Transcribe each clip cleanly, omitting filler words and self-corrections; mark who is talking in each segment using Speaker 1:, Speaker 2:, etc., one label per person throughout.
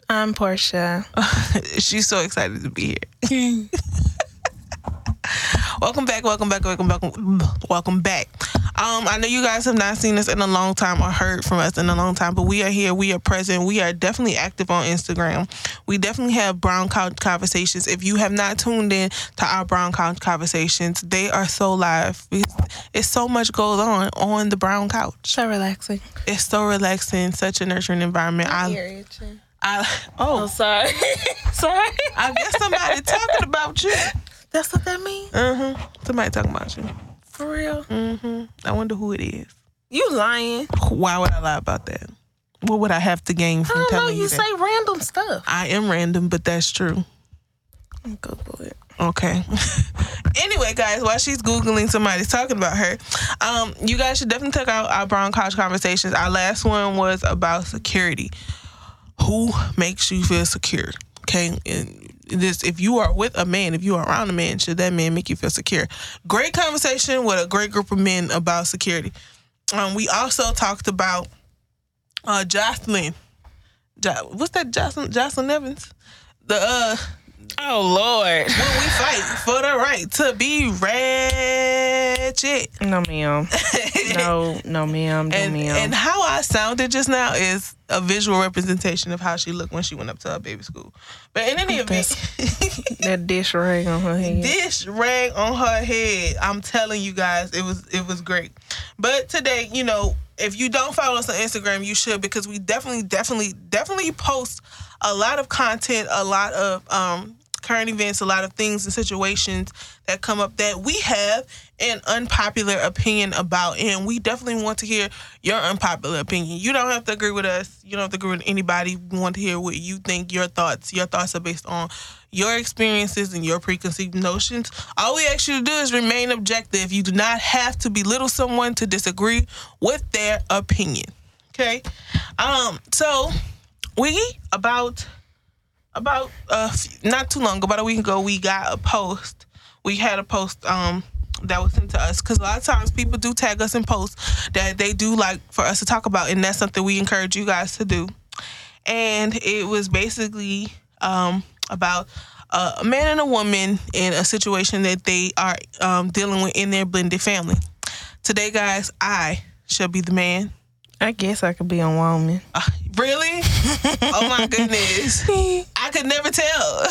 Speaker 1: I'm Portia.
Speaker 2: She's so excited to be here. Welcome back. I know you guys have not seen us in a long time or heard from us in a long time, but we are here. We are present. We are definitely active on Instagram. We definitely have Brown Couch Conversations. If you have not tuned in to our Brown Couch Conversations, they are so live. It's so much goes on the Brown Couch.
Speaker 1: So relaxing.
Speaker 2: It's so relaxing. Such a nurturing environment.
Speaker 1: Oh, sorry. Sorry.
Speaker 2: I guess somebody talking about you.
Speaker 1: That's what that means?
Speaker 2: Somebody talking about you.
Speaker 1: For real?
Speaker 2: I wonder who it is.
Speaker 1: You lying.
Speaker 2: Why would I lie about that? What would I have to gain from telling you that?
Speaker 1: You say random stuff.
Speaker 2: I am random, but that's true.
Speaker 1: Google it.
Speaker 2: Okay. Anyway, guys, while she's Googling somebody's talking about her, you guys should definitely check out our Brown Couch Conversations. Our last one was about security. Who makes you feel secure? Okay. And this, if you are with a man, if you are around a man, should that man make you feel secure? Great conversation with a great group of men about security. We also talked about Jocelyn. What's that? Jocelyn Evans.
Speaker 1: Oh Lord!
Speaker 2: When we fight for the right to be ratchet.
Speaker 1: No, ma'am. No, ma'am. No, ma'am.
Speaker 2: And how I sounded just now is a visual representation of how she looked when she went up to her baby school. But in any event,
Speaker 1: that dish rag on her head.
Speaker 2: Dish rag on her head. I'm telling you guys, it was great. But today, you know, if you don't follow us on Instagram, you should, because we definitely post a lot of content, a lot of current events, a lot of things and situations that come up that we have an unpopular opinion about, and we definitely want to hear your unpopular opinion. You don't have to agree with us. You don't have to agree with anybody. We want to hear what you think, your thoughts. Your thoughts are based on your experiences and your preconceived notions. All we ask you to do is remain objective. You do not have to belittle someone to disagree with their opinion. Okay? So we about not too long, about a week ago, we got a post. We had a post that was sent to us, because a lot of times people do tag us in posts that they do like for us to talk about, and that's something we encourage you guys to do. And it was basically about a man and a woman in a situation that they are dealing with in their blended family. Today, guys, I shall be the man.
Speaker 1: I guess I could be a woman.
Speaker 2: Really? Oh my goodness. I could never tell.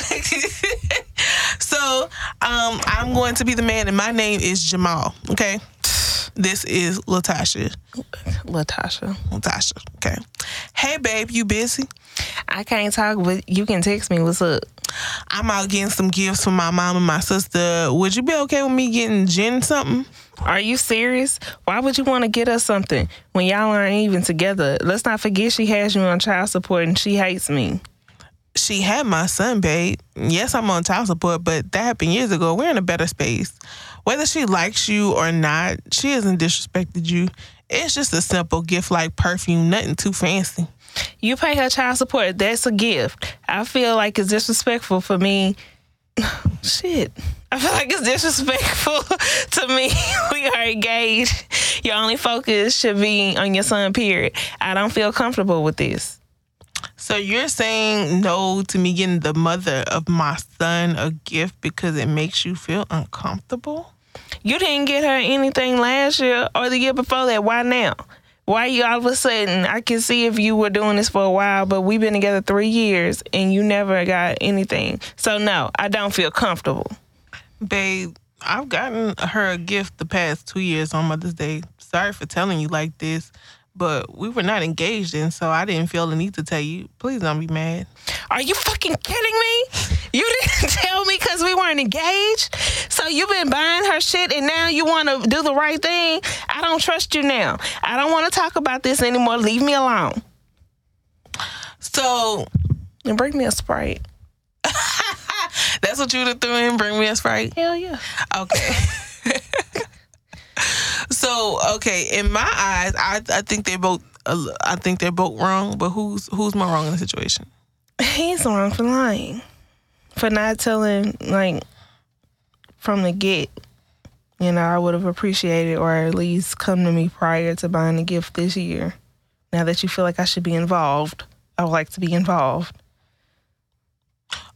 Speaker 2: So, I'm going to be the man, and my name is Jamal, okay? This is Latasha. Latasha, okay. Hey, babe, you busy?
Speaker 1: I can't talk, but you can text me. What's up?
Speaker 2: I'm out getting some gifts for my mom and my sister. Would you be okay with me getting Jen something?
Speaker 1: Are you serious? Why would you want to get us something when y'all aren't even together? Let's not forget she has you on child support and she hates me.
Speaker 2: She had my son, babe. Yes, I'm on child support, but that happened years ago. We're in a better space. Whether she likes you or not, she hasn't disrespected you. It's just a simple gift like perfume, nothing too fancy.
Speaker 1: You pay her child support. That's a gift. I feel like it's disrespectful for me. Shit. I feel like it's disrespectful to me. We are engaged. Your only focus should be on your son, period. I don't feel comfortable with this.
Speaker 2: So you're saying no to me getting the mother of my son a gift because it makes you feel uncomfortable?
Speaker 1: You didn't get her anything last year or the year before that. Why now? Why you all of a sudden? I can see if you were doing this for a while, but we've been together 3 years and you never got anything. So no, I don't feel comfortable.
Speaker 2: Babe, I've gotten her a gift the past 2 years on Mother's Day. Sorry for telling you like this, but we were not engaged then, so I didn't feel the need to tell you. Please don't be mad.
Speaker 1: Are you fucking kidding me? You didn't tell me because we weren't engaged? So you've been buying her shit and now you want to do the right thing? I don't trust you now. I don't want to talk about this anymore. Leave me alone.
Speaker 2: So...
Speaker 1: And bring me a Sprite.
Speaker 2: That's what you would threw in? Bring me a Sprite?
Speaker 1: Hell yeah.
Speaker 2: Okay. So, okay, in my eyes, I think they're both wrong, but who's more wrong in the situation?
Speaker 1: He's wrong for lying. For not telling, like, from the get, you know, I would have appreciated, or at least come to me prior to buying the gift this year. Now that you feel like I should be involved, I would like to be involved.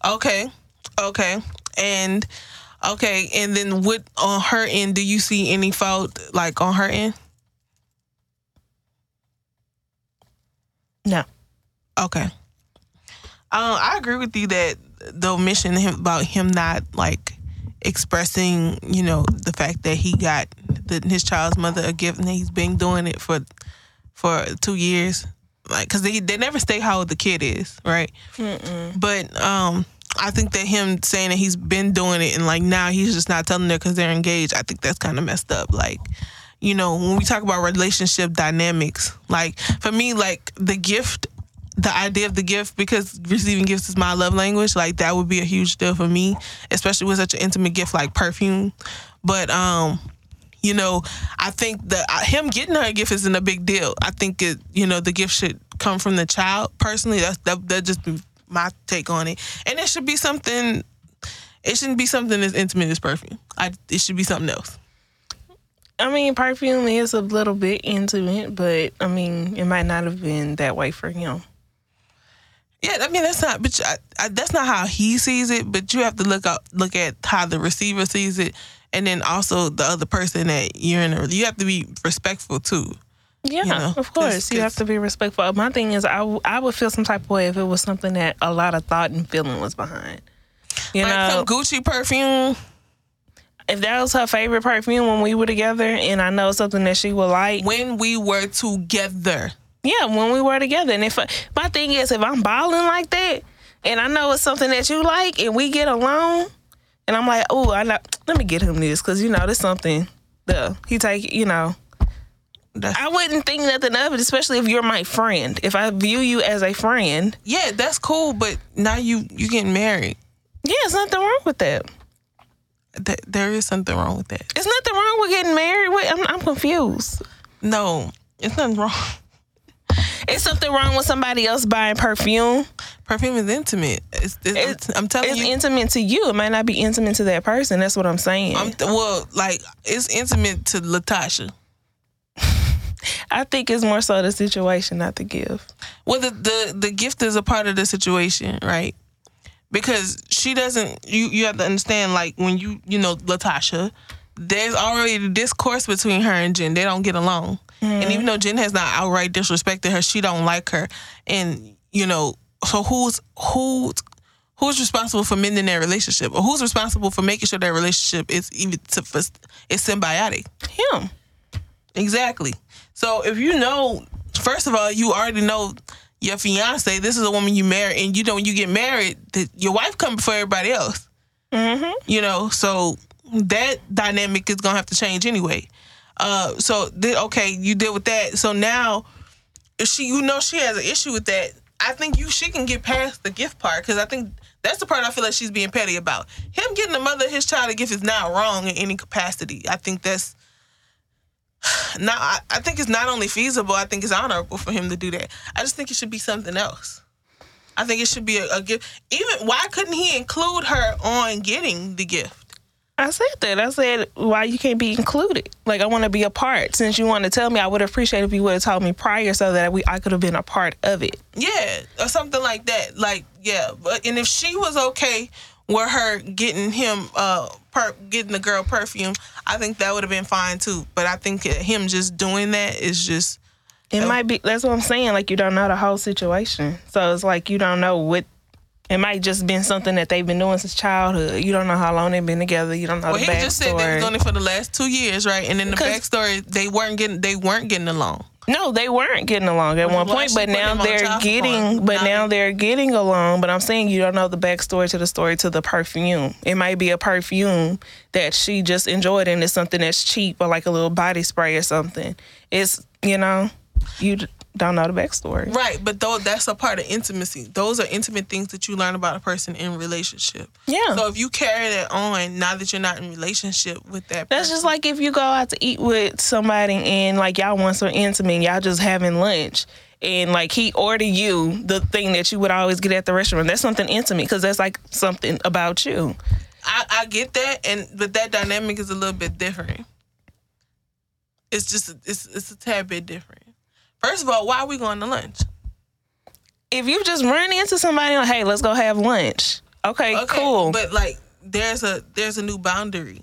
Speaker 2: Okay. And then what on her end? Do you see any fault like on her end?
Speaker 1: No.
Speaker 2: Okay. I agree with you that the omission about him not like expressing, the fact that he got his child's mother a gift and he's been doing it for 2 years, like because they never state how old the kid is, right?
Speaker 1: Mm-mm.
Speaker 2: But I think that him saying that he's been doing it and like now he's just not telling her because they're engaged, I think that's kind of messed up. Like, when we talk about relationship dynamics, like for me, like the idea of the gift, because receiving gifts is my love language, like that would be a huge deal for me, especially with such an intimate gift like perfume. But I think that him getting her a gift isn't a big deal. I think the gift should come from the child. Personally, that just be my take on it. And it should be something. It shouldn't be something as intimate as perfume. It should be something else.
Speaker 1: I mean, perfume is a little bit intimate, but I mean, it might not have been that way for him.
Speaker 2: Yeah, I mean that's not. But that's not how he sees it. But you have to look at how the receiver sees it, and then also the other person that you're in. You have to be respectful too.
Speaker 1: Yeah, of course. You have to be respectful. My thing is, I would feel some type of way if it was something that a lot of thought and feeling was behind.
Speaker 2: Like some Gucci perfume.
Speaker 1: If that was her favorite perfume when we were together, and I know something that she would like.
Speaker 2: When we were together.
Speaker 1: Yeah, when we were together. And my thing is, if I'm balling like that, and I know it's something that you like, and we get along, and I'm like, oh, let me get him this, because, there's something, he take, I wouldn't think nothing of it, especially if you're my friend. If I view you as a friend.
Speaker 2: Yeah, that's cool, but now you getting married.
Speaker 1: Yeah, there's nothing wrong with that.
Speaker 2: There is something wrong with that.
Speaker 1: There's nothing wrong with getting married. I'm confused.
Speaker 2: No, it's nothing wrong.
Speaker 1: It's something wrong with somebody else buying perfume.
Speaker 2: Perfume is intimate. I'm telling you.
Speaker 1: It's intimate to you. It might not be intimate to that person. That's what I'm saying.
Speaker 2: It's intimate to Latasha.
Speaker 1: I think it's more so the situation, not the gift.
Speaker 2: Well, the gift is a part of the situation, right? Because she doesn't. You have to understand, like when Latasha, there's already the discourse between her and Jen. They don't get along. Mm-hmm. And even though Jen has not outright disrespected her, she don't like her. And, so who's responsible for mending their relationship? Or who's responsible for making sure their relationship is symbiotic?
Speaker 1: Him.
Speaker 2: Exactly. So if first of all, you already know your fiance, this is a woman you marry, and when you get married, your wife comes before everybody else. Mm-hmm. So that dynamic is going to have to change anyway. You deal with that. So now, if she has an issue with that, I think she can get past the gift part, because I think that's the part I feel like she's being petty about. Him getting the mother of his child a gift is not wrong in any capacity. I think that's not. I think it's not only feasible. I think it's honorable for him to do that. I just think it should be something else. I think it should be a gift. Even why couldn't he include her on getting the gift?
Speaker 1: I said that. I said, why you can't be included? Like, I want to be a part. Since you want to tell me, I would appreciate if you would have told me prior so that I could have been a part of it.
Speaker 2: Yeah, or something like that. Like, yeah. And if she was okay with her getting him, getting the girl perfume, I think that would have been fine too. But I think him just doing that is just...
Speaker 1: It might be... That's what I'm saying. Like, you don't know the whole situation. So it's like you don't know what... It might just been something that they've been doing since childhood. You don't know how long they've been together. You don't know the backstory. Well, he just said they were doing
Speaker 2: it for the last 2 years, right? And in the backstory, they weren't getting along.
Speaker 1: No, they weren't getting along at one point, but now they're getting along. But I'm saying you don't know the backstory to the story to the perfume. It might be a perfume that she just enjoyed, and it's something that's cheap, or like a little body spray or something. It's you don't know the backstory.
Speaker 2: Right, but that's a part of intimacy. Those are intimate things that you learn about a person in relationship.
Speaker 1: Yeah.
Speaker 2: So if you carry that on, now that you're not in relationship with that person.
Speaker 1: That's just like if you go out to eat with somebody and like y'all once are intimate and y'all just having lunch and like he ordered you the thing that you would always get at the restaurant. That's something intimate because that's like something about you.
Speaker 2: I get that, but that dynamic is a little bit different. It's just, it's a tad bit different. First of all, why are we going to lunch?
Speaker 1: If you just run into somebody and, hey, let's go have lunch. Okay, cool.
Speaker 2: But like, there's a new boundary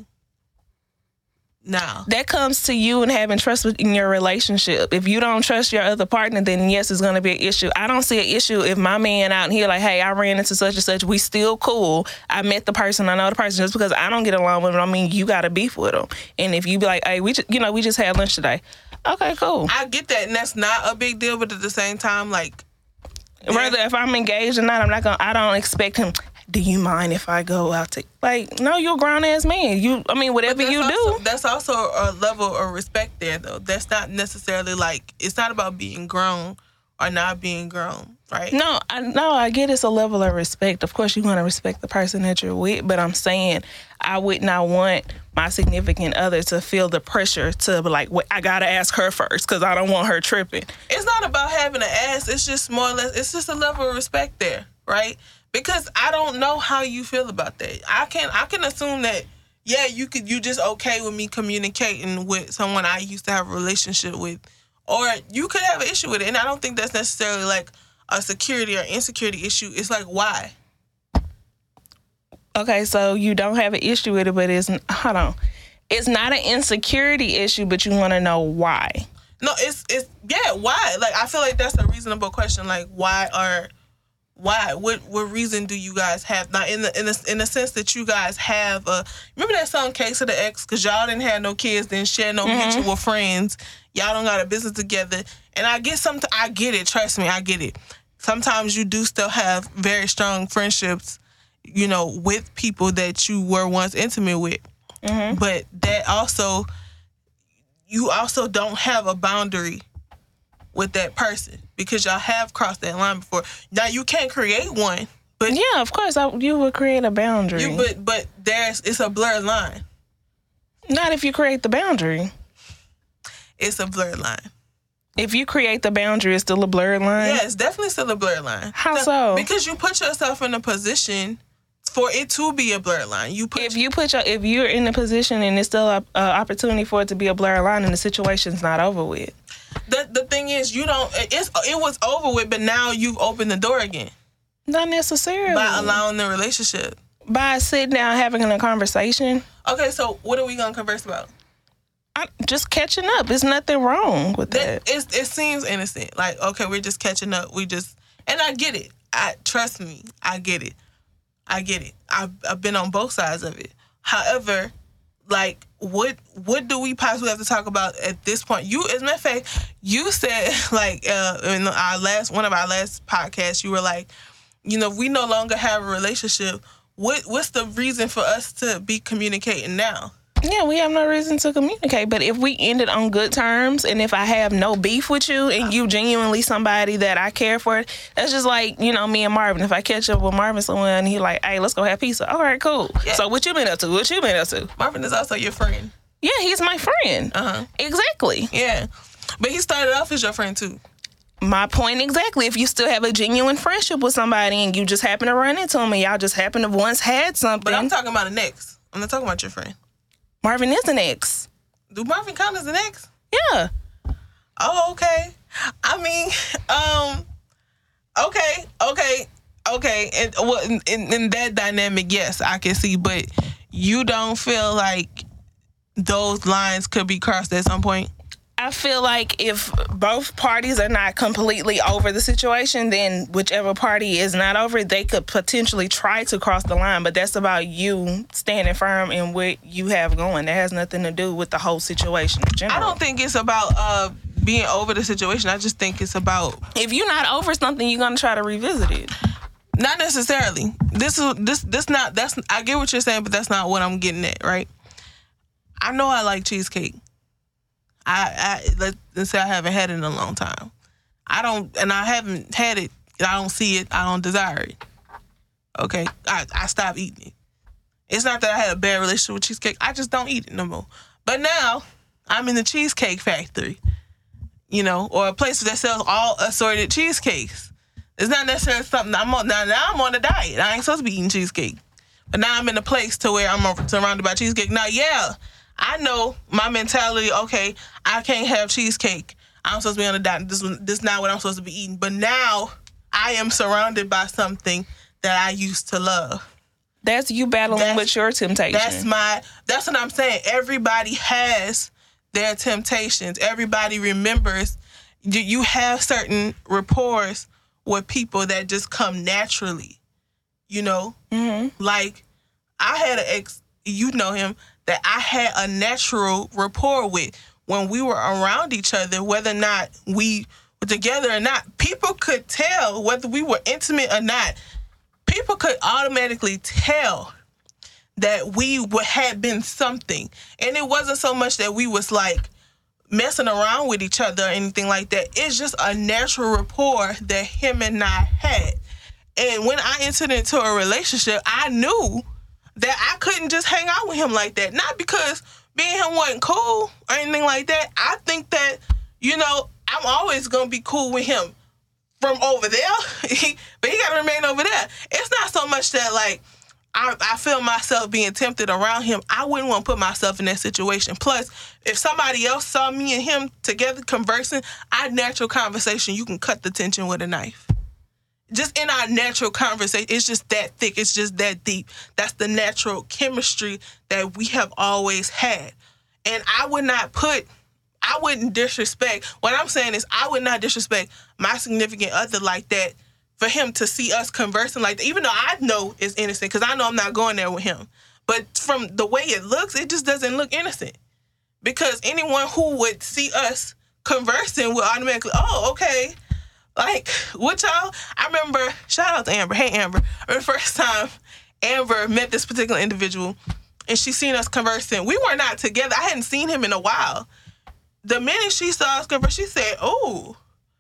Speaker 2: now.
Speaker 1: That comes to you and having trust in your relationship. If you don't trust your other partner, then yes, it's going to be an issue. I don't see an issue if my man out here like, hey, I ran into such and such. We still cool. I met the person. I know the person. Just because I don't get along with them, I mean, you got to beef with them. And if you be like, hey, we just had lunch today. Okay, cool.
Speaker 2: I get that, and that's not a big deal. But at the same time, like,
Speaker 1: whether if I'm engaged or not, I don't expect him. Do you mind if I go out to, like, no, you're a grown ass man. Whatever you do.
Speaker 2: That's also a level of respect there, though. That's not necessarily like, it's not about being grown or not being grown, right?
Speaker 1: No, I get it's a level of respect. Of course, you want to respect the person that you're with, but I'm saying I would not want my significant other to feel the pressure to be like, well, I got to ask her first because I don't want her tripping.
Speaker 2: It's not about having to ask. It's just more or less, it's just a level of respect there, right? Because I don't know how you feel about that. I can assume that, yeah, you just okay with me communicating with someone I used to have a relationship with, or you could have an issue with it. And I don't think that's necessarily like a security or insecurity issue. It's like, why?
Speaker 1: Okay, so you don't have an issue with it, but it's not an insecurity issue, but you want to know why.
Speaker 2: No, it's why? Like, I feel like that's a reasonable question. Like, why? What reason do you guys have now in the sense that you guys have remember that song Case of the Ex, because y'all didn't have no kids, didn't share no mutual friends, y'all don't got a business together, and I get it, trust me, I get it. Sometimes you do still have very strong friendships, with people that you were once intimate with, but that also, you also don't have a boundary with that person because y'all have crossed that line before. Now you can't create one, but
Speaker 1: yeah, of course you would create a boundary.
Speaker 2: But it's a blurred line.
Speaker 1: Not if you create the boundary.
Speaker 2: It's a blurred line.
Speaker 1: If you create the boundary, it's still a blurred line.
Speaker 2: Yeah, it's definitely still a blurred line.
Speaker 1: How so?
Speaker 2: Because you put yourself in a position for it to be a blurred line.
Speaker 1: If you're in a position and it's still an opportunity for it to be a blurred line, and the situation's not over with.
Speaker 2: The thing is, it was over with, but now you've opened the door again.
Speaker 1: Not necessarily.
Speaker 2: By allowing the relationship.
Speaker 1: By sitting down having a conversation. Okay,
Speaker 2: so what are we going to converse about?
Speaker 1: Just catching up. There's nothing wrong with that.
Speaker 2: It seems innocent. Like, okay, we're just catching up. And I get it. Trust me, I get it. I've been on both sides of it. However, like, what do we possibly have to talk about at this point? As a matter of fact, you said, like, in one of our last podcasts, you were like, if we no longer have a relationship, what's the reason for us to be communicating now?
Speaker 1: Yeah, we have no reason to communicate. But if we ended on good terms, and if I have no beef with you, and you genuinely somebody that I care for, that's just like, me and Marvin. If I catch up with Marvin somewhere and he like, hey, let's go have pizza. All right, cool. Yeah. So what you been up to?
Speaker 2: Marvin is also your friend.
Speaker 1: Yeah, he's my friend.
Speaker 2: Uh-huh.
Speaker 1: Exactly.
Speaker 2: Yeah. But he started off as your friend too.
Speaker 1: My point exactly. If you still have a genuine friendship with somebody and you just happen to run into him and y'all just happen to once had something.
Speaker 2: But I'm talking about an ex. I'm not talking about your friend.
Speaker 1: Marvin is an ex.
Speaker 2: Do Marvin count as an ex?
Speaker 1: Yeah.
Speaker 2: Oh, okay. I mean, okay. And in that dynamic, yes, I can see. But you don't feel like those lines could be crossed at some point?
Speaker 1: I feel like if both parties are not completely over the situation, then whichever party is not over it, they could potentially try to cross the line. But that's about you standing firm in what you have going. That has nothing to do with the whole situation in general.
Speaker 2: I don't think it's about being over the situation. I just think it's about,
Speaker 1: if you're not over something, you're gonna try to revisit it.
Speaker 2: Not necessarily. I get what you're saying, but that's not what I'm getting at, right? I know I like cheesecake. Let's say I haven't had it in a long time. I haven't had it. I don't see it. I don't desire it. Okay, I stopped eating it. It's not that I had a bad relationship with cheesecake. I just don't eat it no more. But now I'm in the Cheesecake Factory, or a place that sells all assorted cheesecakes. It's not necessarily something I'm on. Now I'm on a diet. I ain't supposed to be eating cheesecake. But now I'm in a place to where I'm surrounded by cheesecake. Now, yeah, I know my mentality, okay, I can't have cheesecake. I'm supposed to be on a diet. This is not what I'm supposed to be eating. But now I am surrounded by something that I used to love.
Speaker 1: That's you battling with your temptation.
Speaker 2: That's what I'm saying. Everybody has their temptations. Everybody remembers. You have certain rapports with people that just come naturally, you know?
Speaker 1: Mm-hmm.
Speaker 2: Like, I had an ex, you know him, that I had a natural rapport with when we were around each other, whether or not we were together or not. People could tell whether we were intimate or not. People could automatically tell that we had been something. And it wasn't so much that we was like messing around with each other or anything like that. It's just a natural rapport that him and I had. And when I entered into a relationship, I knew that I couldn't just hang out with him like that. Not because me and him wasn't cool or anything like that. I think that, you know, I'm always going to be cool with him from over there, but he got to remain over there. It's not so much that, like, I feel myself being tempted around him. I wouldn't want to put myself in that situation. Plus, if somebody else saw me and him together conversing, our natural conversation, you can cut the tension with a knife. Just in our natural conversation, it's just that thick. It's just that deep. That's the natural chemistry that we have always had. And I wouldn't disrespect. What I'm saying is I would not disrespect my significant other like that for him to see us conversing like that, even though I know it's innocent, because I know I'm not going there with him. But from the way it looks, it just doesn't look innocent. Because anyone who would see us conversing would automatically, oh, okay. Like, what y'all? I remember, shout out to Amber. Hey, Amber. The first time Amber met this particular individual, and she seen us conversing. We were not together. I hadn't seen him in a while. The minute she saw us converse, she said, oh,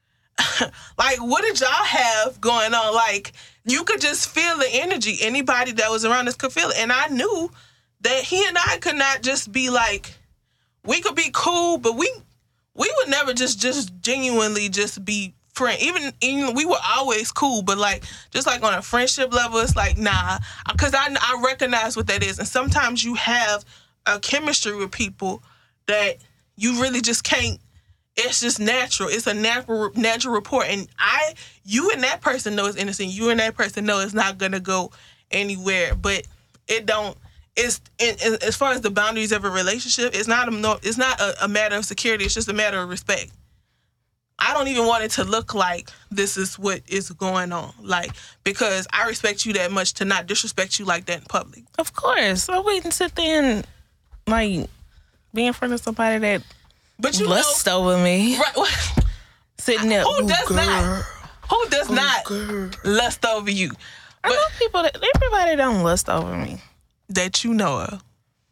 Speaker 2: like, what did y'all have going on? Like, you could just feel the energy. Anybody that was around us could feel it. And I knew that he and I could not just be like, we could be cool, but we would never just genuinely just be friends. Even we were always cool, but like, just like on a friendship level, it's like, nah. Because I recognize what that is. And sometimes you have a chemistry with people that you really just can't. It's just natural. It's a natural rapport. And you and that person know it's innocent. You and that person know it's not going to go anywhere. But it don't, it's, as far as the boundaries of a relationship, it's not a matter of security. It's just a matter of respect. I don't even want it to look like this is what is going on. Like, because I respect you that much to not disrespect you like that in public.
Speaker 1: Of course. I wouldn't sit there and, like, be in front of somebody that lust over me.
Speaker 2: Right.
Speaker 1: Sitting there.
Speaker 2: Who does not lust over you?
Speaker 1: I know people everybody don't lust over me.
Speaker 2: That you know of.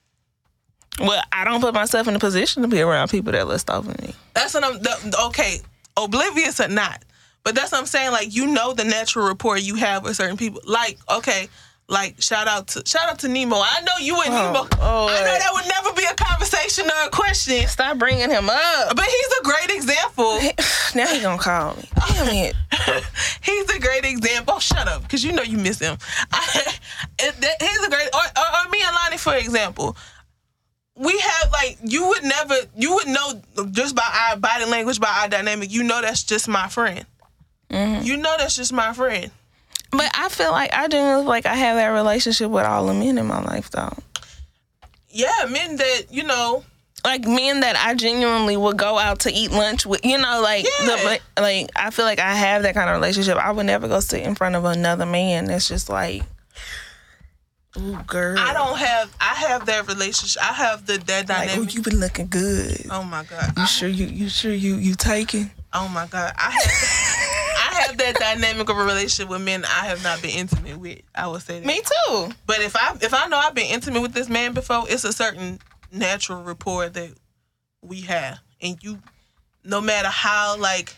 Speaker 1: Well, I don't put myself in a position to be around people that lust over me.
Speaker 2: That's what okay, oblivious or not. But that's what I'm saying. Like, you know the natural rapport you have with certain people. Like, okay, like, shout out to Nemo. I know you and Nemo. I know that would never be a conversation or a question.
Speaker 1: Stop bringing him up.
Speaker 2: But he's a great example.
Speaker 1: Now he gonna call me. Damn it.
Speaker 2: He's a great example. Oh, shut up, because you know you miss him. He's a great, or me and Lonnie, for example. We have, like, you would know just by our body language, by our dynamic, you know that's just my friend. Mm-hmm. You know that's just my friend.
Speaker 1: But I feel like I do feel like I have that relationship with all the men in my life, though.
Speaker 2: Yeah, men that, you know.
Speaker 1: Like, men that I genuinely would go out to eat lunch with, you know, like, like, I feel like I have that kind of relationship. I would never go sit in front of another man that's just like, ooh, girl.
Speaker 2: I have that relationship. I have that dynamic.
Speaker 1: Like, oh, you been looking good.
Speaker 2: Oh, my God.
Speaker 1: You sure you taking?
Speaker 2: Oh, my God. I have that dynamic of a relationship with men I have not been intimate with. I would say that.
Speaker 1: Me too.
Speaker 2: But if I know I've been intimate with this man before, it's a certain natural rapport that we have. And you, no matter how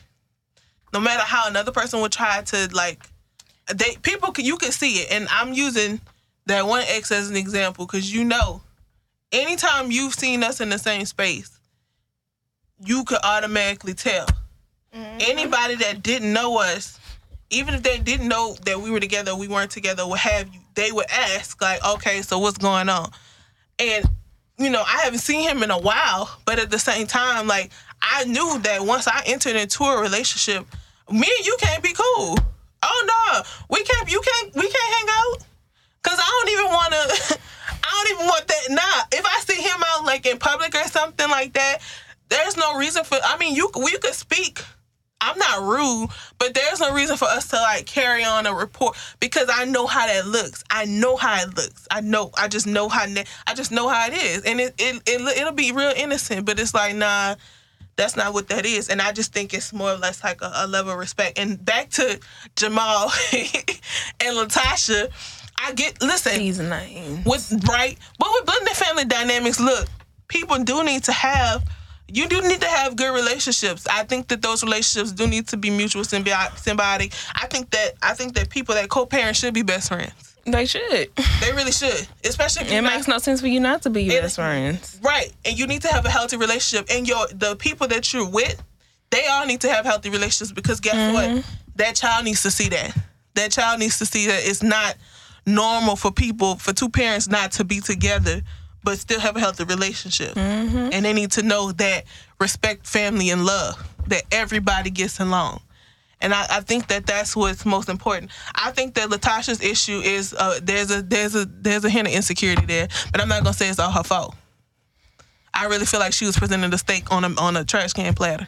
Speaker 2: another person would try to, like, you can see it. And I'm using that one ex as an example because, you know, anytime you've seen us in the same space, you could automatically tell. Mm-hmm. Anybody that didn't know us, even if they didn't know that we were together, we weren't together, what have you, they would ask, like, okay, so what's going on? And, you know, I haven't seen him in a while, but at the same time, like, I knew that once I entered into a relationship, me and you can't be cool. Oh, no, we can't hang out. Cause I don't even want that. Nah, if I see him out like in public or something like that, there's no reason for. I mean, we could speak. I'm not rude, but there's no reason for us to like carry on a report because I know how that looks. I know how it looks. I just know how it is, and it'll be real innocent. But it's like, nah, that's not what that is. And I just think it's more or less like a level of respect. And back to Jamal and Latasha, listen.
Speaker 1: He's name.
Speaker 2: But with blended family dynamics, look, people do need to have. You do need to have good relationships. I think that those relationships do need to be mutual symbiotic. I think that people that co-parent should be best friends.
Speaker 1: They should.
Speaker 2: They really should. Especially if
Speaker 1: it makes no sense for you not to be your best friends.
Speaker 2: Right. And you need to have a healthy relationship. And the people that you're with, they all need to have healthy relationships because guess what? That child needs to see that. That child needs to see that it's not normal for two parents not to be together but still have a healthy relationship. And they need to know that respect, family, and love, that everybody gets along. And I think that that's what's most important. I think that Latasha's issue is there's a hint of insecurity there, but I'm not gonna say it's all her fault. I really feel like she was presenting the steak on a trash can platter.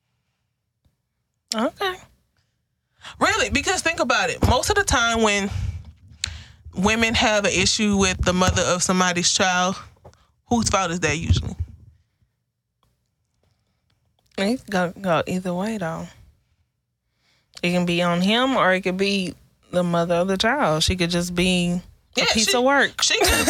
Speaker 1: Okay.
Speaker 2: Really, because think about it. Most of the time when women have an issue with the mother of somebody's child, whose fault is that usually?
Speaker 1: It can go either way, though. It can be on him or it could be the mother of the child. She could just be a piece of work.
Speaker 2: She could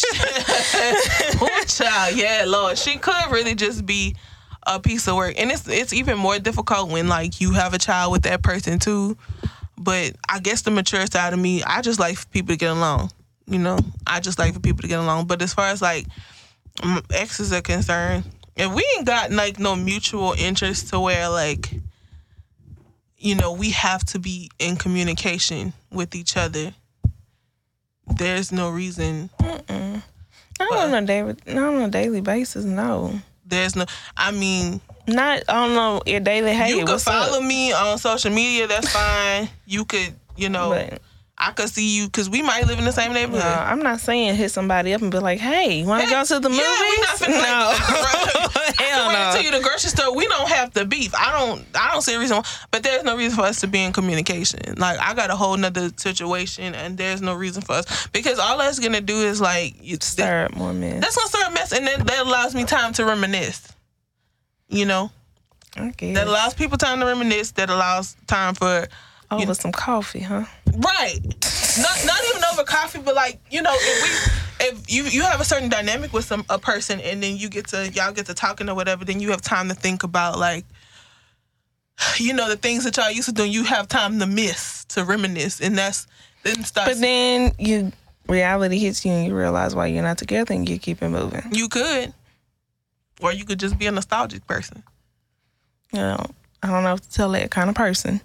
Speaker 2: be. Poor child. Yeah, Lord. She could really just be a piece of work. And it's even more difficult when, like, you have a child with that person, too. But I guess the mature side of me, I just like for people to get along. You know, I just like for people to get along. But as far as like exes are concerned, if we ain't got like no mutual interest to where like, you know, we have to be in communication with each other, there's no reason.
Speaker 1: Not on a daily basis, no.
Speaker 2: There's no. I mean.
Speaker 1: Not on your daily, hey,
Speaker 2: you could follow me on social media, that's fine. You could, you know, but I could see you, because we might live in the same neighborhood.
Speaker 1: No, I'm not saying hit somebody up and be like, hey, you want to go to the movies?
Speaker 2: Yeah, we not finna
Speaker 1: Hell no.
Speaker 2: To you the grocery store, we don't have to beef. I don't see a reason why, but there's no reason for us to be in communication. Like, I got a whole nother situation, and there's no reason for us, because all that's going to do is, like,
Speaker 1: stir up more mess.
Speaker 2: That's going to stir up mess, and then that allows me time to reminisce. You know, that allows people time to reminisce. That allows time for
Speaker 1: over some coffee, huh?
Speaker 2: Right. Not even over coffee, but like, you know, if you have a certain dynamic with a person, and then y'all get to talking or whatever, then you have time to think about, like, you know, the things that y'all used to do. And you have time to reminisce, and But
Speaker 1: then reality hits you, and you realize why you're not together, and you keep it moving.
Speaker 2: You could. Or you could just be a nostalgic person.
Speaker 1: You know, I don't know if to tell that kind of person.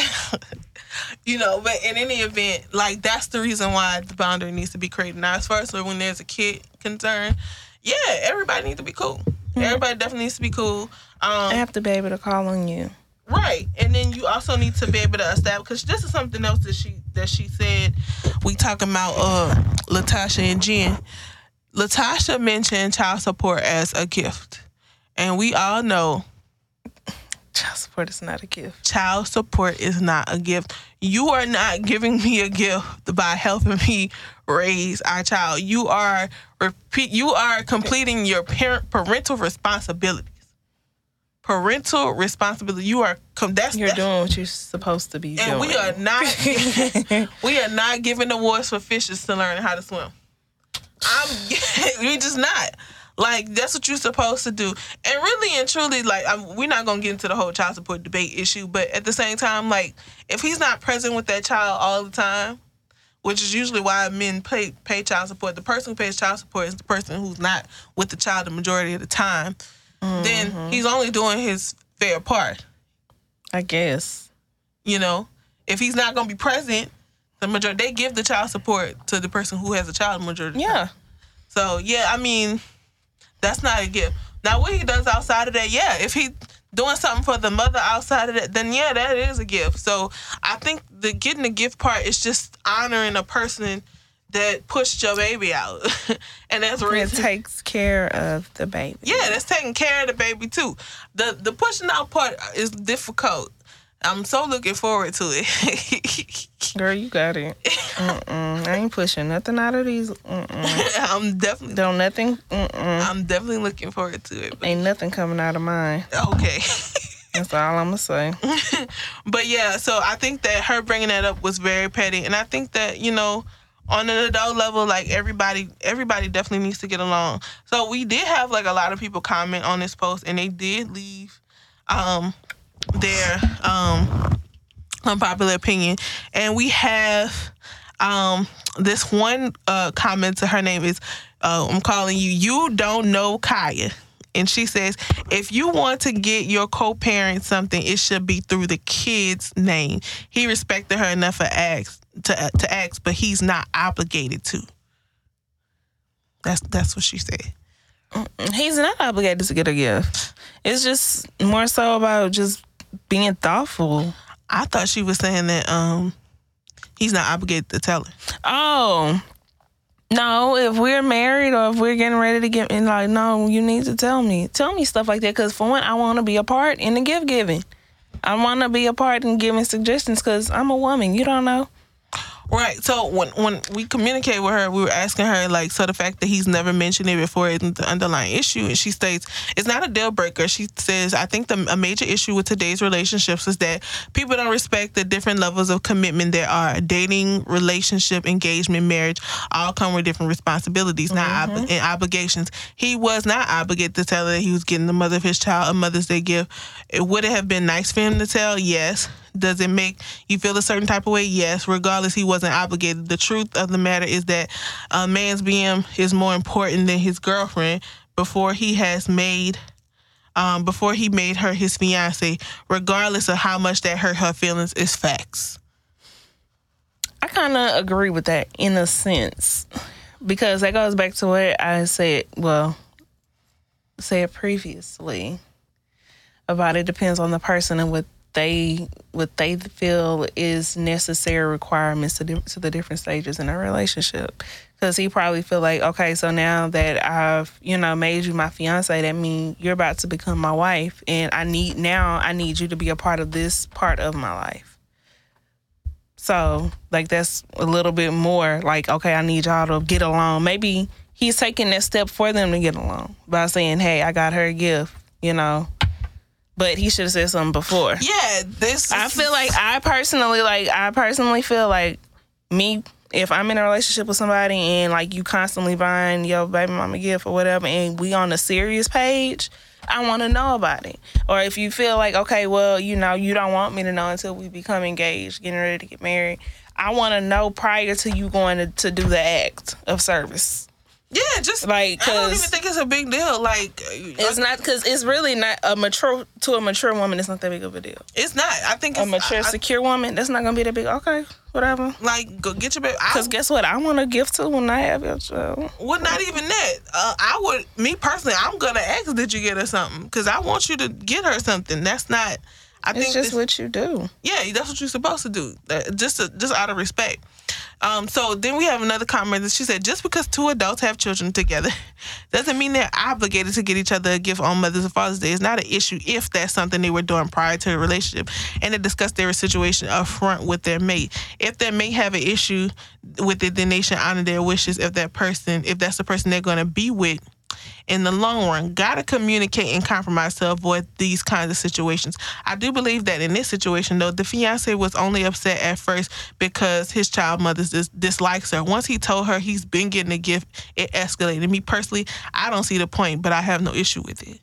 Speaker 2: You know, but in any event, like, that's the reason why the boundary needs to be created. Now, as far as when there's a kid concerned, yeah, everybody needs to be cool. Mm-hmm. Everybody definitely needs to be cool.
Speaker 1: I have to be able to call on you.
Speaker 2: Right. And then you also need to be able to establish, because this is something else that she said. We talking about Latasha and Jen. Latasha mentioned child support as a gift. And we all know
Speaker 1: child support is not a gift.
Speaker 2: Child support is not a gift. You are not giving me a gift by helping me raise our child. You are completing your parental responsibilities. Parental responsibility. You're
Speaker 1: doing what you're supposed to be doing.
Speaker 2: And we are not giving awards for fishes to learn how to swim. We just not. Like, that's what you're supposed to do. And really and truly, like, we're not going to get into the whole child support debate issue, but at the same time, like, if he's not present with that child all the time, which is usually why men pay child support, the person who pays child support is the person who's not with the child the majority of the time, then he's only doing his fair part.
Speaker 1: I guess.
Speaker 2: You know, if he's not going to be present, they give the child support to the person who has a child the majority of the time. So, yeah, I mean, that's not a gift. Now, what he does outside of that, yeah, if he doing something for the mother outside of that, then yeah, that is a gift. So I think getting the gift part is just honoring a person that pushed your baby out. And that's
Speaker 1: It
Speaker 2: reason.
Speaker 1: takes care of the baby.
Speaker 2: Yeah, that's taking care of the baby too. The pushing out part is difficult. I'm so looking forward to it.
Speaker 1: Girl, you got it. I ain't pushing nothing out of these.
Speaker 2: I'm definitely
Speaker 1: Don't nothing.
Speaker 2: I'm definitely looking forward to it.
Speaker 1: Ain't nothing coming out of mine.
Speaker 2: Okay.
Speaker 1: That's all I'm gonna say.
Speaker 2: But yeah, so I think that her bringing that up was very petty, and I think that, you know, on an adult level, like everybody definitely needs to get along. So we did have like a lot of people comment on this post, and they did leave their unpopular opinion. And we have this one commenter. Her name is I'm calling you don't know Kaya. And she says, if you want to get your co-parent something, it should be through the kid's name. He respected her enough to ask, but he's not obligated to. That's what she said.
Speaker 1: He's not obligated to get a gift. It's just more so about just being thoughtful.
Speaker 2: I thought she was saying that he's not obligated to tell her.
Speaker 1: Oh, no, if we're married or if we're getting ready to get in, like, no, you need to tell me stuff like that. Because for one, I want to be a part in the gift giving. I want to be a part in giving suggestions because I'm a woman. You don't know.
Speaker 2: Right. So when we communicated with her, we were asking her, like, so the fact that he's never mentioned it before isn't the underlying issue. And she states, it's not a deal breaker. She says, I think a major issue with today's relationships is that people don't respect the different levels of commitment there are. Dating, relationship, engagement, marriage, all come with different responsibilities, and obligations. He was not obligated to tell her that he was getting the mother of his child a Mother's Day gift. Would it have been nice for him to tell? Yes. Does it make you feel a certain type of way? Yes. Regardless, he wasn't obligated. The truth of the matter is that a man's BM is more important than his girlfriend before he made her his fiance, regardless of how much that hurt her feelings, is facts.
Speaker 1: I kind of agree with that in a sense because that goes back to what I said previously about it depends on the person and what they feel is necessary requirements to the different stages in a relationship. Because he probably feel like, okay, so now that I've, made you my fiance, that means you're about to become my wife, and I need you to be a part of this part of my life. So, like, that's a little bit more like, okay, I need y'all to get along. Maybe he's taking that step for them to get along by saying, hey, I got her a gift, But he should have said something before.
Speaker 2: Yeah,
Speaker 1: I personally feel like me, if I'm in a relationship with somebody and like you constantly buying your baby mama gift or whatever, and we on a serious page, I want to know about it. Or if you feel like, okay, well, you don't want me to know until we become engaged, getting ready to get married, I want to know prior to you going to do the act of service.
Speaker 2: Yeah, just like, I don't even think it's a big deal. Like,
Speaker 1: it's not, because it's really not to a mature woman. It's not that big of a deal.
Speaker 2: It's not. I think it's
Speaker 1: a mature, secure woman. That's not gonna be that big. Okay, whatever.
Speaker 2: Like, go get your baby.
Speaker 1: Because guess what? I want a gift too when I have your child.
Speaker 2: Well, not even that. Me personally, I'm gonna ask, did you get her something? Because I want you to get her something. That's not.
Speaker 1: It's just what you do.
Speaker 2: Yeah, that's what you're supposed to do. Just out of respect. So then we have another comment that she said, just because two adults have children together doesn't mean they're obligated to get each other a gift on Mother's and Father's Day. It's not an issue if that's something they were doing prior to the relationship and they discussed their situation up front with their mate. If their mate have an issue with it, then they should honor their wishes if that's the person they're going to be with in the long run. Gotta communicate and compromise to avoid these kinds of situations. I do believe that in this situation, though, the fiance was only upset at first because his child mother dislikes her. Once he told her he's been getting a gift, it escalated. Me personally, I don't see the point, but I have no issue with it.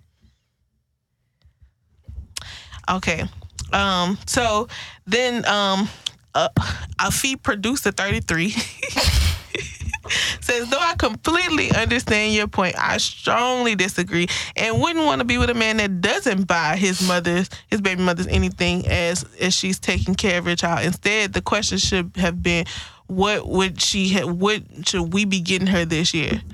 Speaker 2: Okay. So then a fee producer 33 says, though I completely understand your point, I strongly disagree and wouldn't want to be with a man that doesn't buy his baby mother's anything as she's taking care of her child. Instead, the question should have been, what should we be getting her this year?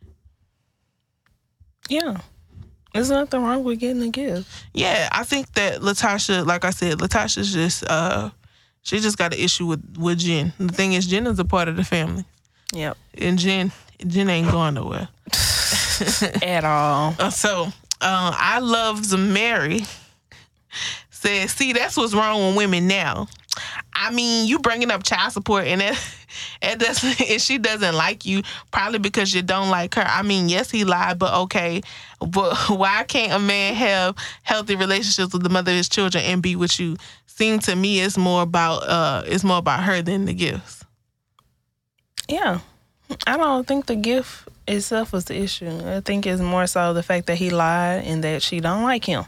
Speaker 1: Yeah. There's nothing wrong with getting a gift.
Speaker 2: Yeah, I think that Latasha's just she just got an issue with Jen. The thing is, Jen is a part of the family.
Speaker 1: Yep.
Speaker 2: And Jen ain't going nowhere.
Speaker 1: At all.
Speaker 2: So, I love Mary says, see, that's what's wrong with women now. I mean, you bringing up child support and it doesn't, and she doesn't like you probably because you don't like her. I mean, yes, he lied, but okay. But why can't a man have healthy relationships with the mother of his children and be with you? Seems to me it's more about her than the gifts.
Speaker 1: Yeah. I don't think the gift itself was the issue. I think it's more so the fact that he lied and that she don't like him.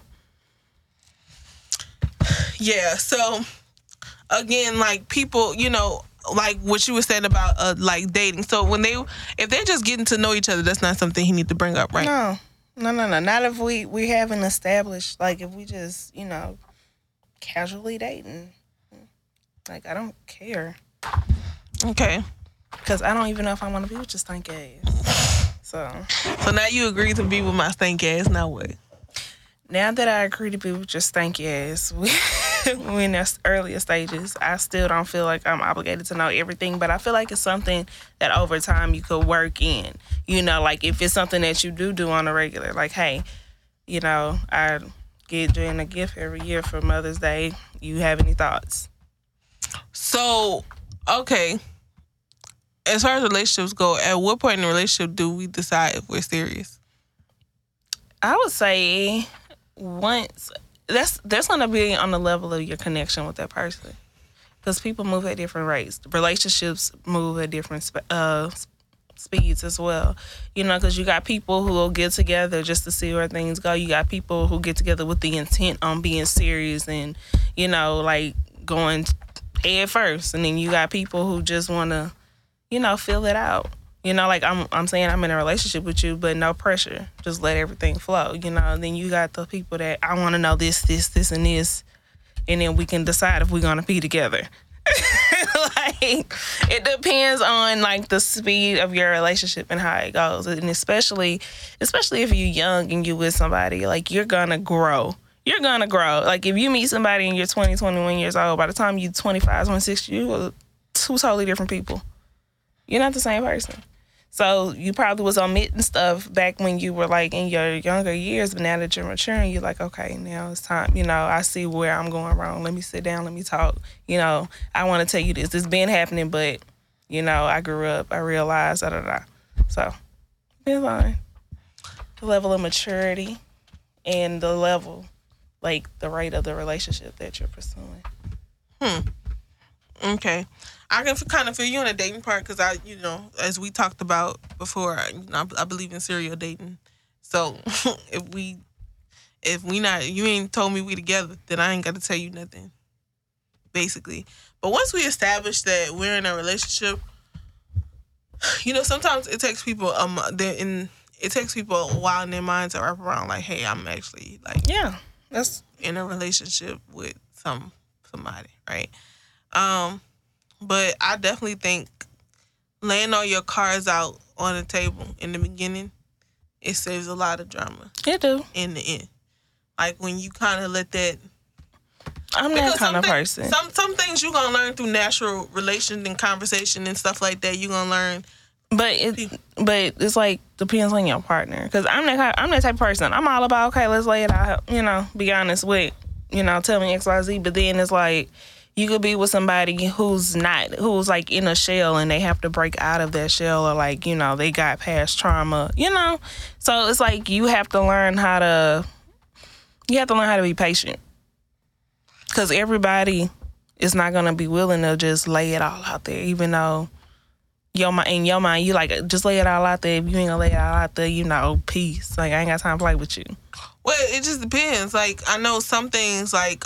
Speaker 2: Yeah, so again, like people, like what you were saying about like dating. So if they're just getting to know each other, that's not something he need to bring up, right?
Speaker 1: No. Not if we haven't established, like if we just, casually dating. Like, I don't care.
Speaker 2: Okay.
Speaker 1: Because I don't even know if I want to be with your stank ass. So
Speaker 2: now you agree to be with my stank ass. Now what?
Speaker 1: Now that I agree to be with your stank ass, we in the earlier stages, I still don't feel like I'm obligated to know everything, but I feel like it's something that over time you could work in. Like if it's something that you do on a regular, like, hey, I get Jen a gift every year for Mother's Day. You have any thoughts?
Speaker 2: So, okay. As far as relationships go, at what point in the relationship do we decide if we're serious?
Speaker 1: I would say once that's going to be on the level of your connection with that person, because people move at different rates. Relationships move at different speeds as well. Because you got people who will get together just to see where things go. You got people who get together with the intent on being serious and like going head first, and then you got people who just want to feel it out. Like I'm saying I'm in a relationship with you, but no pressure. Just let everything flow. And then you got the people that I want to know this, and this, and then we can decide if we're gonna be together. Like it depends on like the speed of your relationship and how it goes, and especially if you're young and you're with somebody, like you're gonna grow. Like if you meet somebody and you're 20, 21 years old, by the time you're 25, 26, you are two totally different people. You're not the same person. So you probably was omitting stuff back when you were like in your younger years, but now that you're maturing, you're like, okay, now it's time. I see where I'm going wrong. Let me sit down. Let me talk. I want to tell you this. It's been happening, but I grew up. I realized, So it's fine. The level of maturity and the level, like the rate of the relationship that you're pursuing.
Speaker 2: Okay. I can kind of feel you on the dating part because as we talked about before, I believe in serial dating. So if you ain't told me we together, then I ain't got to tell you nothing, basically. But once we establish that we're in a relationship, sometimes it takes people a while in their mind to wrap around. Like, hey, I'm actually that's in a relationship with somebody, right? But I definitely think laying all your cards out on the table in the beginning, it saves a lot of drama.
Speaker 1: It do.
Speaker 2: In the end. Like when you kind of let that...
Speaker 1: I'm that kind of person.
Speaker 2: Some things you're going to learn through natural relations and conversation and stuff like that. You're going to learn...
Speaker 1: But it's like depends on your partner. Because I'm that type of person. I'm all about, okay, let's lay it out. Be honest with, tell me XYZ. But then it's like... You could be with somebody who's like in a shell and they have to break out of that shell, or like, they got past trauma, So it's like you have to learn how to be patient. Because everybody is not going to be willing to just lay it all out there, even though in your mind, you like, just lay it all out there. If you ain't going to lay it all out there, peace. Like, I ain't got time to play with you.
Speaker 2: Well, it just depends. Like, I know some things like,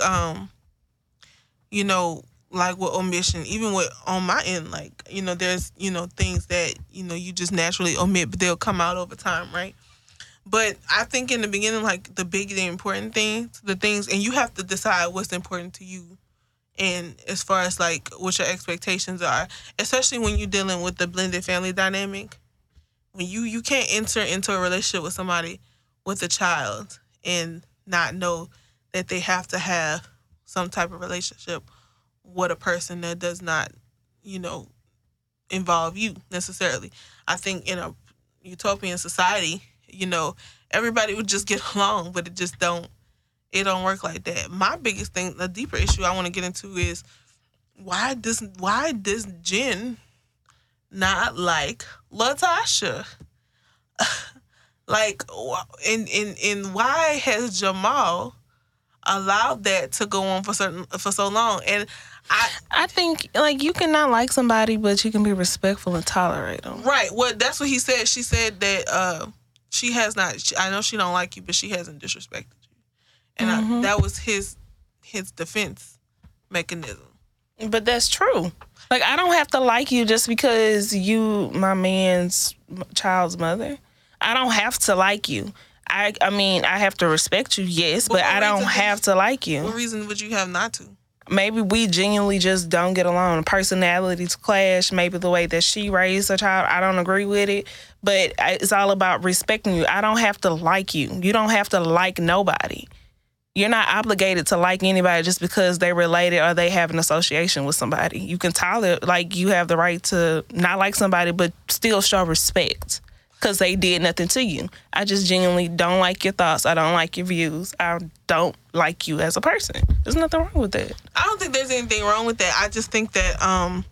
Speaker 2: like with omission, even with on my end, like, there's, things that, you just naturally omit, but they'll come out over time, right? But I think in the beginning, like the important things, the things, and you have to decide what's important to you. And as far as like what your expectations are, especially when you're dealing with the blended family dynamic, when you can't enter into a relationship with somebody with a child and not know that they have to have some type of relationship with a person that does not, involve you necessarily. I think in a utopian society, everybody would just get along, but it don't work like that. My biggest thing, the deeper issue I want to get into is why does Jen not like Latasha? Like, and why has Jamal allowed that to go on for so long? And
Speaker 1: I think, like, you cannot like somebody, but you can be respectful and tolerate them.
Speaker 2: Right. Well, that's what he said. She said that she has not. I know she don't like you, but she hasn't disrespected you, and that was his defense mechanism.
Speaker 1: But that's true. Like, I don't have to like you just because you my man's child's mother. I don't have to like you. I mean, I have to respect you, yes, but I don't have to like you.
Speaker 2: What reason would you have not to?
Speaker 1: Maybe we genuinely just don't get along. Personalities clash. Maybe the way that she raised her child, I don't agree with it. But it's all about respecting you. I don't have to like you. You don't have to like nobody. You're not obligated to like anybody just because they're related or they have an association with somebody. You can tolerate, like, you have the right to not like somebody, but still show respect because they did nothing to you. I just genuinely don't like your thoughts. I don't like your views. I don't like you as a person. There's nothing wrong with that.
Speaker 2: I don't think there's anything wrong with that. I just think that, and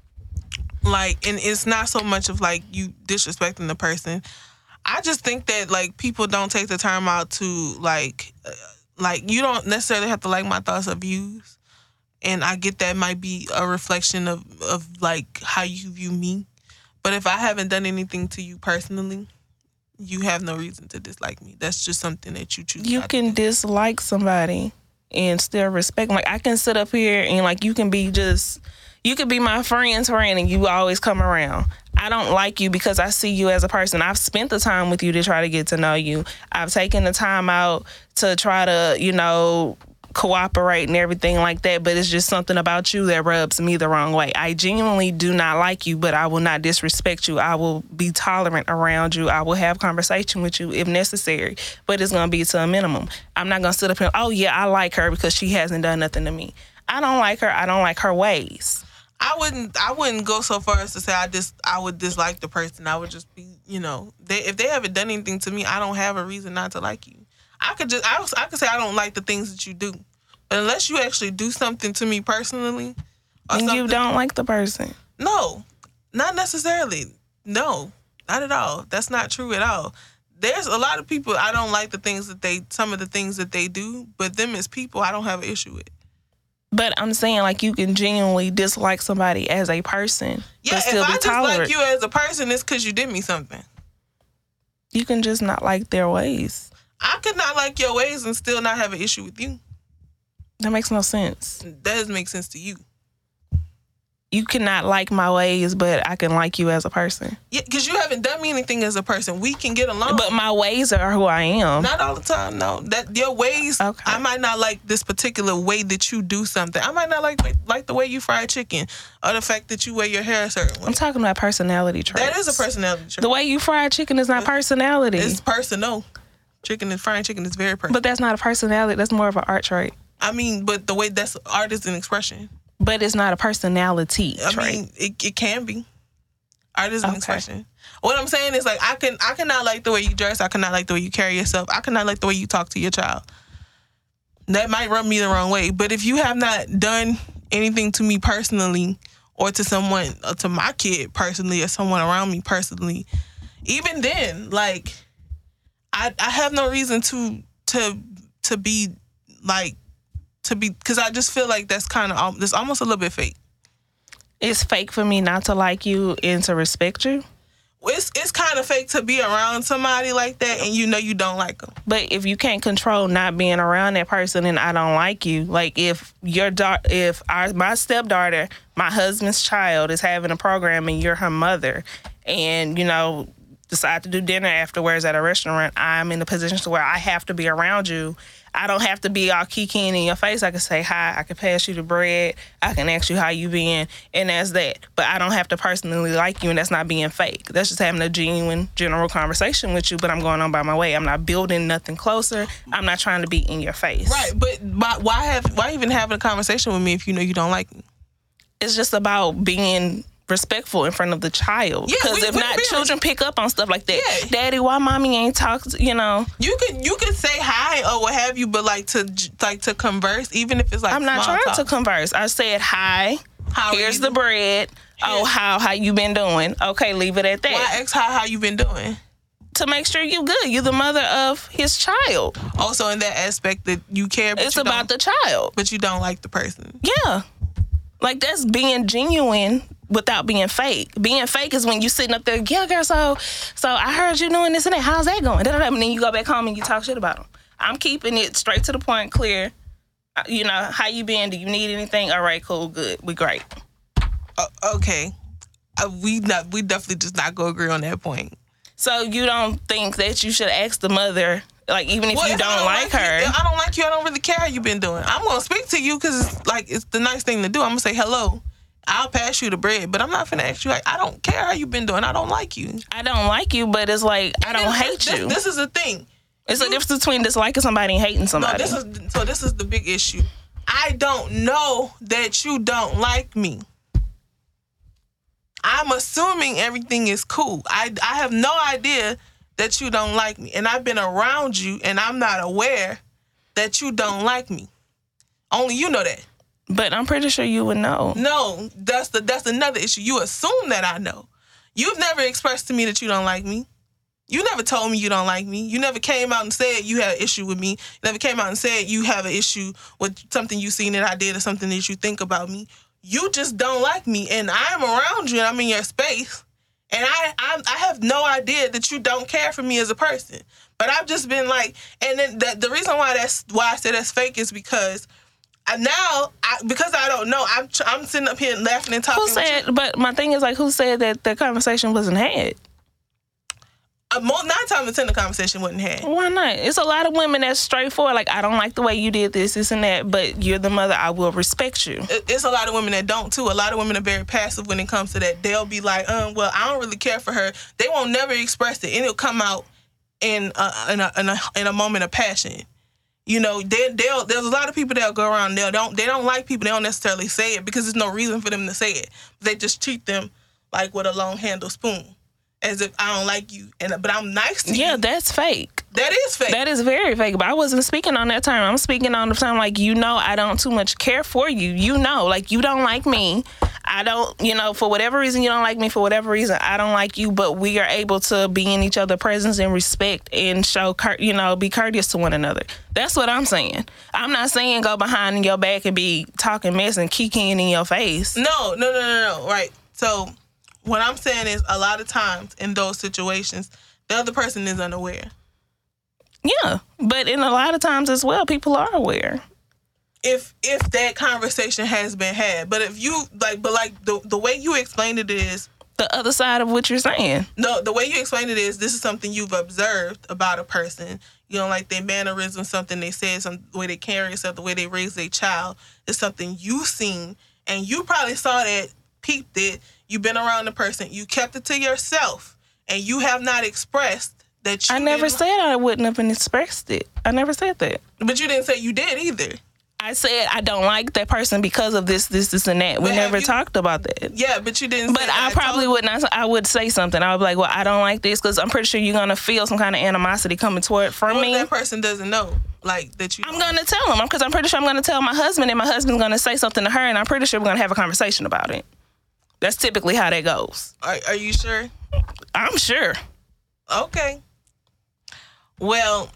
Speaker 2: it's not so much of, like, you disrespecting the person. I just think that, like, people don't take the time out to, like, you don't necessarily have to like my thoughts or views. And I get that might be a reflection of like, how you view me. But if I haven't done anything to you personally, you have no reason to dislike me. That's just something that you choose.
Speaker 1: You can dislike somebody and still respect. Like, I can sit up here and, like, you can be my friend's friend and you always come around. I don't like you because I see you as a person. I've spent the time with you to try to get to know you. I've taken the time out to try to, cooperate and everything like that, but it's just something about you that rubs me the wrong way. I genuinely do not like you, but I will not disrespect you. I will be tolerant around you. I will have conversation with you if necessary, but it's going to be to a minimum. I'm not going to sit up here, oh yeah, I like her because she hasn't done nothing to me. I don't like her. I don't like her ways.
Speaker 2: I wouldn't go so far as to say I would dislike the person. I would just be, if they haven't done anything to me, I don't have a reason not to like you. I could say I don't like the things that you do, but unless you actually do something to me personally,
Speaker 1: and you don't like the person.
Speaker 2: No, not necessarily. No, not at all. That's not true at all. There's a lot of people I don't like some of the things that they do, but them as people I don't have an issue with.
Speaker 1: But I'm saying, like, you can genuinely dislike somebody as a person.
Speaker 2: Yeah,
Speaker 1: but still
Speaker 2: if
Speaker 1: be
Speaker 2: I dislike you as a person, it's because you did me something.
Speaker 1: You can just not like their ways.
Speaker 2: I could not like your ways and still not have an issue with you.
Speaker 1: That makes no sense.
Speaker 2: That doesn't make sense to you.
Speaker 1: You cannot like my ways, but I can like you as a person.
Speaker 2: Yeah, because you haven't done me anything as a person. We can get along.
Speaker 1: But my ways are who I am.
Speaker 2: Not all the time, no. That your ways, okay. I might not like this particular way that you do something. I might not like the way you fry chicken or the fact that you wear your hair a certain way.
Speaker 1: I'm talking about personality traits.
Speaker 2: That is a personality trait.
Speaker 1: The way you fry chicken is not personality.
Speaker 2: It's personal. Frying chicken is very personal.
Speaker 1: But that's not a personality. That's more of an art trait.
Speaker 2: I mean, but the way that's art is an expression.
Speaker 1: But it's not a personality trait.
Speaker 2: I mean, it can be. Art is an expression. What I'm saying is, like, I cannot like the way you dress. I cannot like the way you carry yourself. I cannot like the way you talk to your child. That might rub me the wrong way. But if you have not done anything to me personally, or to someone, or to my kid personally, or someone around me personally, even then, like, I have no reason to be like. Because I just feel like that's almost a little bit fake.
Speaker 1: It's fake for me not to like you and to respect you?
Speaker 2: It's kind of fake to be around somebody like that and you don't like them.
Speaker 1: But if you can't control not being around that person and I don't like you, like if my stepdaughter, my husband's child, is having a program and you're her mother and, decide to do dinner afterwards at a restaurant, I'm in a position to where I have to be around you. I don't have to be all keying in your face. I can say hi. I can pass you the bread. I can ask you how you been, and that's that. But I don't have to personally like you, and that's not being fake. That's just having a genuine, general conversation with you, but I'm going on by my way. I'm not building nothing closer. I'm not trying to be in your face.
Speaker 2: Right, but why even having a conversation with me if you know you don't like me?
Speaker 1: It's just about being respectful in front of the child.
Speaker 2: Yeah,
Speaker 1: Because if not, children pick up on stuff like that.
Speaker 2: Yeah.
Speaker 1: Daddy, why mommy ain't talked? You know,
Speaker 2: you can say hi or what have you, but like to converse, even if it's like
Speaker 1: I'm not
Speaker 2: small
Speaker 1: trying
Speaker 2: talk.
Speaker 1: to converse. I said hi. Here's the bread. Oh, how you been doing? Okay, leave it at that.
Speaker 2: Why ask how you been doing?
Speaker 1: To make sure you good. You're the mother of his child.
Speaker 2: Also, in that aspect that you care, but
Speaker 1: It's about the child.
Speaker 2: but you don't like the person.
Speaker 1: Yeah. Like, that's being genuine without being fake. Being fake is when you sitting up there, yeah, girl, so I heard you doing this and that. How's that going? And then you go back home and you talk shit about them. I'm keeping it straight to the point, clear. You know, how you been? Do you need anything? All right, cool, good. We great.
Speaker 2: Okay. We definitely just not gonna agree on that point.
Speaker 1: So you don't think that you should ask the mother, like, even if you don't like her?
Speaker 2: I don't like you. I don't really care how you been doing. I'm gonna speak to you because it's the nice thing to do. I'm gonna say hello. I'll pass you the bread, but I'm not finna ask you. Like, I don't care how you been doing. I don't like you.
Speaker 1: I don't like you, but it's like, I don't hate you.
Speaker 2: This is the thing.
Speaker 1: It's the difference between disliking somebody and hating somebody.
Speaker 2: No, this is the big issue. I don't know that you don't like me. I'm assuming everything is cool. I have no idea that you don't like me. And I've been around you and I'm not aware that you don't like me. Only you know that.
Speaker 1: But I'm pretty sure you would know.
Speaker 2: No, that's another issue. You assume that I know. You've never expressed to me that you don't like me. You never told me you don't like me. You never came out and said you had an issue with me. You never came out and said you have an issue with something you seen that I did or something that you think about me. You just don't like me, and I'm around you, and I'm in your space, and I have no idea that you don't care for me as a person. But I've just been like, and then the reason why I say that's fake is because because I don't know, I'm sitting up here laughing and talking.
Speaker 1: Who said? But my thing is, like, who said that the conversation wasn't had?
Speaker 2: 9 times out of 10, the conversation wasn't had.
Speaker 1: Why not? It's a lot of women that's straightforward. Like, I don't like the way you did this and that, but you're the mother. I will respect you.
Speaker 2: It's a lot of women that don't, too. A lot of women are very passive when it comes to that. They'll be like, well, I don't really care for her. They won't never express it, and it'll come out in a moment of passion. You know, there's a lot of people that'll go around. They don't like people. They don't necessarily say it because there's no reason for them to say it. They just treat them like with a long handle spoon. As if I don't like you, but I'm nice to you.
Speaker 1: Yeah, that's fake.
Speaker 2: That is fake.
Speaker 1: That is very fake. But I wasn't speaking on that term. I'm speaking on the term like, I don't too much care for you. Like, you don't like me. I don't, for whatever reason you don't like me, for whatever reason I don't like you, but we are able to be in each other's presence and respect and show, be courteous to one another. That's what I'm saying. I'm not saying go behind your back and be talking mess and kicking in your face.
Speaker 2: No. Right. So what I'm saying is a lot of times in those situations, the other person is unaware.
Speaker 1: Yeah, but in a lot of times as well, people are aware.
Speaker 2: If that conversation has been had, but if you the way you explained it is
Speaker 1: the other side of what you're saying.
Speaker 2: No, the way you explained it is this is something you've observed about a person. You know, like their mannerisms, something they said, the way they carry themselves, the way they raise their child is something you've seen, and you probably saw that, peeped it. You've been around the person. You kept it to yourself, and you have not expressed that you
Speaker 1: I never said I wouldn't have expressed it. I never said that.
Speaker 2: But you didn't say you did either.
Speaker 1: I said I don't like that person because of this, and that. We never talked about that.
Speaker 2: Yeah, but you didn't.
Speaker 1: But I probably would not. I would say something. I would be like, well, I don't like this because I'm pretty sure you're going to feel some kind of animosity coming toward from me.
Speaker 2: That person doesn't know. Like that you.
Speaker 1: I'm going to tell him because I'm pretty sure I'm going to tell my husband, and my husband's going to say something to her, and I'm pretty sure we're going to have a conversation about it. That's typically how that goes.
Speaker 2: Are you sure?
Speaker 1: I'm sure.
Speaker 2: Okay. Well,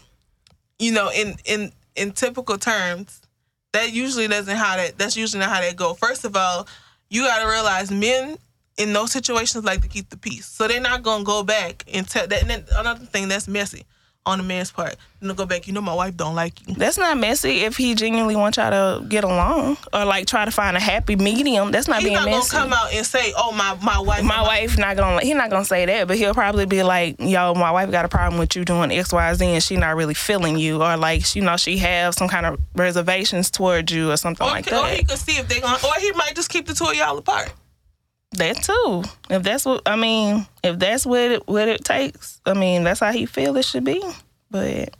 Speaker 2: in typical terms, that's usually not how that goes. First of all, you got to realize men in those situations like to keep the peace. So they're not going to go back and tell that. And then another thing that's messy on the man's part, go back, my wife don't like you.
Speaker 1: That's not messy if he genuinely wants y'all to get along or like try to find a happy medium. That's not being messy.
Speaker 2: He's not going to come out and say, oh, my wife.
Speaker 1: My wife not going to, he's not going to say that, but he'll probably be like, yo, my wife got a problem with you doing X, Y, Z, and she not really feeling you, or like, she have some kind of reservations towards you or something like that.
Speaker 2: Or he could see if they're going to, or he might just keep the two of y'all apart.
Speaker 1: That too. If that's what it takes, that's how he feel it should be. But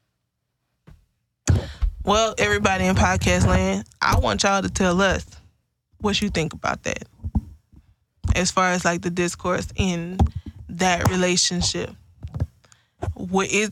Speaker 2: well, everybody in podcast land, I want y'all to tell us what you think about that. as far as like the discourse in that relationship. What is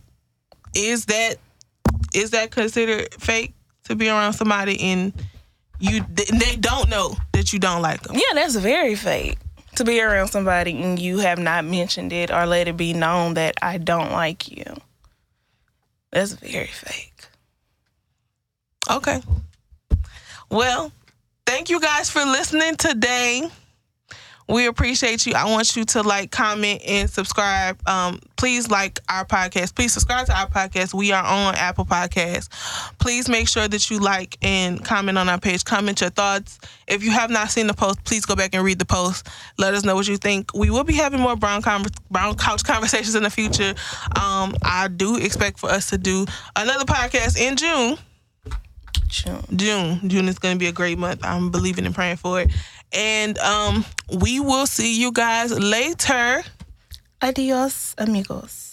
Speaker 2: that considered fake to be around somebody and they don't know that you don't like them?
Speaker 1: Yeah, that's very fake. To be around somebody and you have not mentioned it or let it be known that I don't like you. That's very fake.
Speaker 2: Okay. Well, thank you guys for listening today. We appreciate you. I want you to like, comment, and subscribe. Please like our podcast. Please subscribe to our podcast. We are on Apple Podcasts. Please make sure that you like and comment on our page. Comment your thoughts. If you have not seen the post, please go back and read the post. Let us know what you think. We will be having more brown couch conversations in the future. I do expect for us to do another podcast in June. June is going to be a great month. I'm believing and praying for it. And we will see you guys later.
Speaker 1: Adios, amigos.